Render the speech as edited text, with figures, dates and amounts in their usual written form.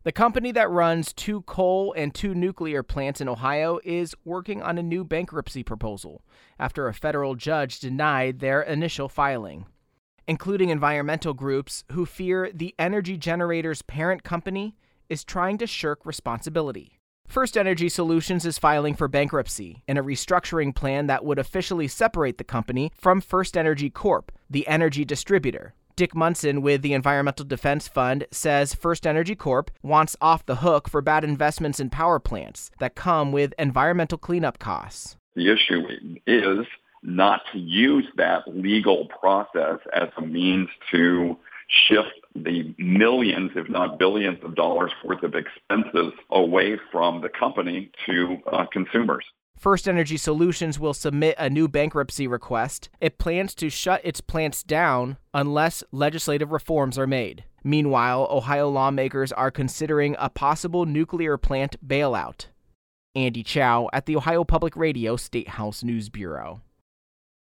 The company that runs 2 coal and 2 nuclear plants in Ohio is working on a new bankruptcy proposal after a federal judge denied their initial filing, including environmental groups who fear the energy generator's parent company is trying to shirk responsibility. First Energy Solutions is filing for bankruptcy in a restructuring plan that would officially separate the company from First Energy Corp., the energy distributor. Dick Munson with the Environmental Defense Fund says First Energy Corp. Wants off the hook for bad investments in power plants that come with environmental cleanup costs. The issue is not to use that legal process as a means to shift the millions, if not billions of dollars worth of expenses away from the company to consumers. First Energy Solutions will submit a new bankruptcy request. It plans to shut its plants down unless legislative reforms are made. Meanwhile, Ohio lawmakers are considering a possible nuclear plant bailout. Andy Chow at the Ohio Public Radio State House News Bureau.